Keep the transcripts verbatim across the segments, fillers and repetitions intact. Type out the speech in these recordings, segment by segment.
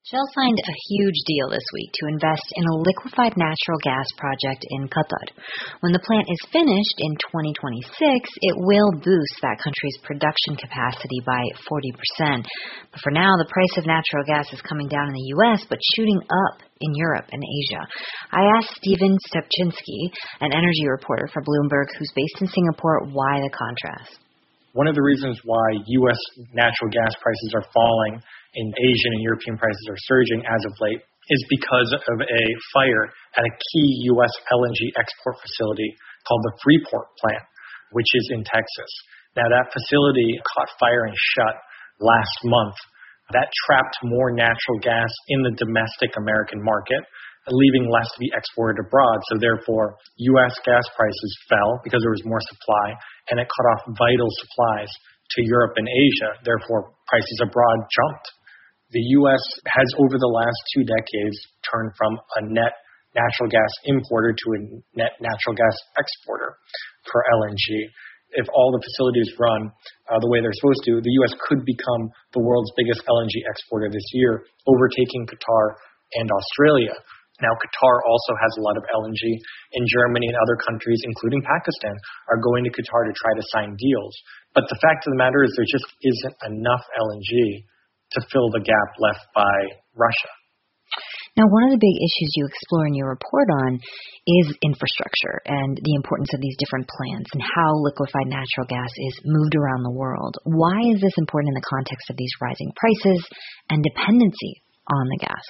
Shell signed a huge deal this week to invest in a liquefied natural gas project in Qatar. When the plant is finished in twenty twenty-six, it will boost that country's production capacity by forty percent. But for now, the price of natural gas is coming down in the U S, but shooting up in Europe and Asia. I asked Stephen Stepchinsky, an energy reporter for Bloomberg, who's based in Singapore, why the contrast. One of the reasons why U S natural gas prices are falling and Asian and European prices are surging as of late is because of a fire at a key U S L N G export facility called the Freeport plant, which is in Texas. Now, that facility caught fire and shut last month. That trapped more natural gas in the domestic American market, leaving less to be exported abroad. So therefore, U S gas prices fell because there was more supply, and it cut off vital supplies to Europe and Asia. Therefore, prices abroad jumped. The U S has, over the last two decades, turned from a net natural gas importer to a net natural gas exporter for L N G. If all the facilities run uh, the way they're supposed to, the U S could become the world's biggest L N G exporter this year, overtaking Qatar and Australia. Now, Qatar also has a lot of L N G, and Germany and other countries, including Pakistan, are going to Qatar to try to sign deals. But the fact of the matter is there just isn't enough L N G to fill the gap left by Russia. Now, one of the big issues you explore in your report on is infrastructure and the importance of these different plants and how liquefied natural gas is moved around the world. Why is this important in the context of these rising prices and dependency on the gas?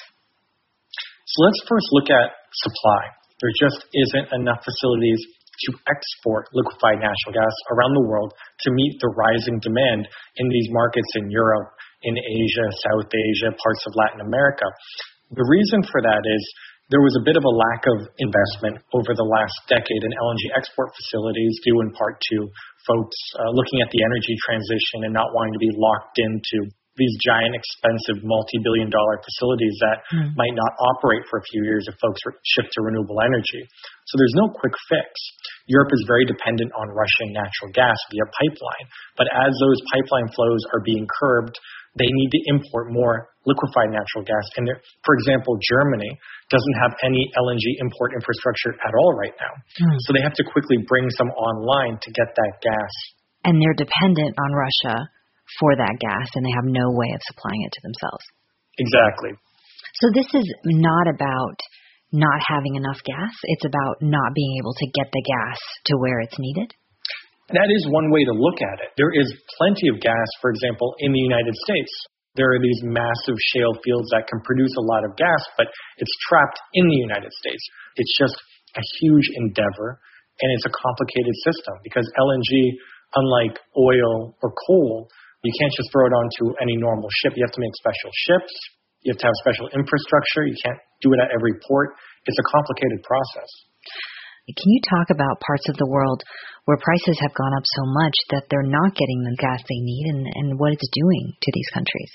So let's first look at supply. There just isn't enough facilities to export liquefied natural gas around the world to meet the rising demand in these markets in Europe, in Asia, South Asia, parts of Latin America. The reason for that is there was a bit of a lack of investment over the last decade in L N G export facilities, due in part to folks uh, looking at the energy transition and not wanting to be locked into these giant, expensive, multi-billion dollar facilities that mm. might not operate for a few years if folks shift to renewable energy. So there's no quick fix. Europe is very dependent on Russian natural gas via pipeline. But as those pipeline flows are being curbed, they need to import more liquefied natural gas. And for example, Germany doesn't have any L N G import infrastructure at all right now. Mm. So they have to quickly bring some online to get that gas. And they're dependent on Russia for that gas, and they have no way of supplying it to themselves. Exactly. So this is not about not having enough gas. It's about not being able to get the gas to where it's needed. That is one way to look at it. There is plenty of gas, for example, in the United States. There are these massive shale fields that can produce a lot of gas, but it's trapped in the United States. It's just a huge endeavor, and it's a complicated system because L N G, unlike oil or coal, you can't just throw it onto any normal ship. You have to make special ships. You have to have special infrastructure. You can't do it at every port. It's a complicated process. Can you talk about parts of the world where prices have gone up so much that they're not getting the gas they need and, and what it's doing to these countries?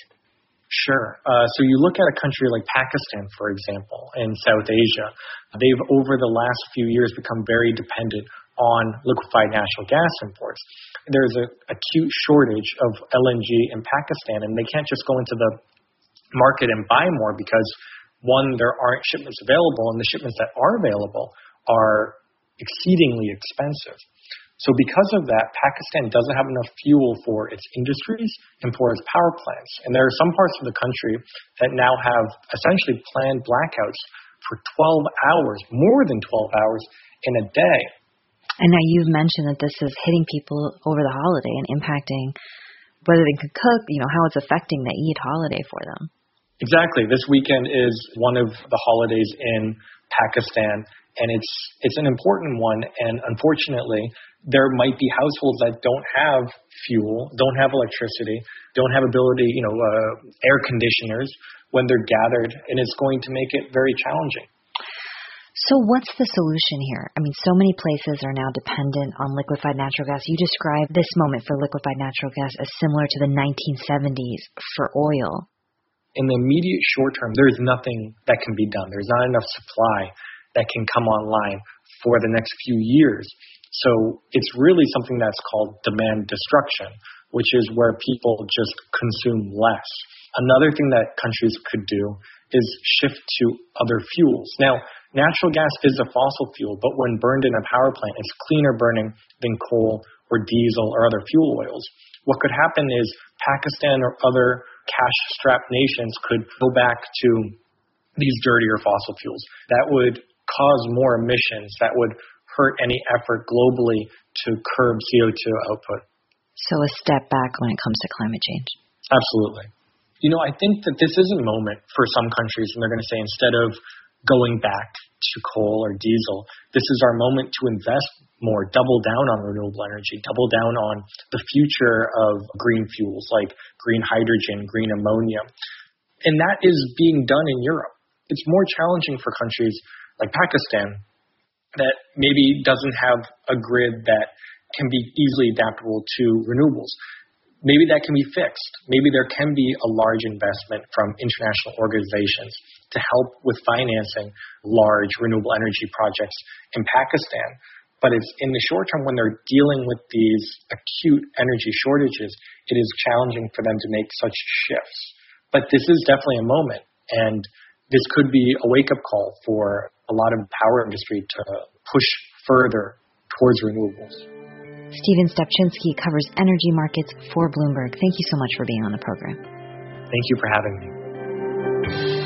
Sure. Uh, so you look at a country like Pakistan, for example, in South Asia. They've, over the last few years, become very dependent on liquefied natural gas imports. There's an acute shortage of L N G in Pakistan, and they can't just go into the market and buy more because, one, there aren't shipments available, and the shipments that are available are exceedingly expensive. So because of that, Pakistan doesn't have enough fuel for its industries and for its power plants. And there are some parts of the country that now have essentially planned blackouts for twelve hours, more than twelve hours in a day. And now you've mentioned that this is hitting people over the holiday and impacting whether they can cook, you know, how it's affecting the Eid holiday for them. Exactly. This weekend is one of the holidays in Pakistan, and it's it's an important one. And unfortunately, there might be households that don't have fuel, don't have electricity, don't have ability, you know, uh, air conditioners when they're gathered, and it's going to make it very challenging. So what's the solution here? I mean, so many places are now dependent on liquefied natural gas. You describe this moment for liquefied natural gas as similar to the nineteen seventies for oil. In the immediate short term, there's nothing that can be done. There's not enough supply that can come online for the next few years. So it's really something that's called demand destruction, which is where people just consume less Another thing that countries could do is shift to other fuels. Now, natural gas is a fossil fuel, but when burned in a power plant, it's cleaner burning than coal or diesel or other fuel oils. What could happen is Pakistan or other cash-strapped nations could go back to these dirtier fossil fuels. That would cause more emissions. That would hurt any effort globally to curb C O two output. So a step back when it comes to climate change. Absolutely. You know, I think that this is a moment for some countries when they're going to say, instead of going back to coal or diesel, this is our moment to invest more, double down on renewable energy, double down on the future of green fuels like green hydrogen, green ammonia. And that is being done in Europe. It's more challenging for countries like Pakistan that maybe doesn't have a grid that can be easily adaptable to renewables. Maybe that can be fixed. Maybe there can be a large investment from international organizations to help with financing large renewable energy projects in Pakistan. But it's in the short term, when they're dealing with these acute energy shortages, it is challenging for them to make such shifts. But this is definitely a moment, and this could be a wake-up call for a lot of the power industry to push further towards renewables. Stephen Stepchinsky covers energy markets for Bloomberg. Thank you so much for being on the program. Thank you for having me.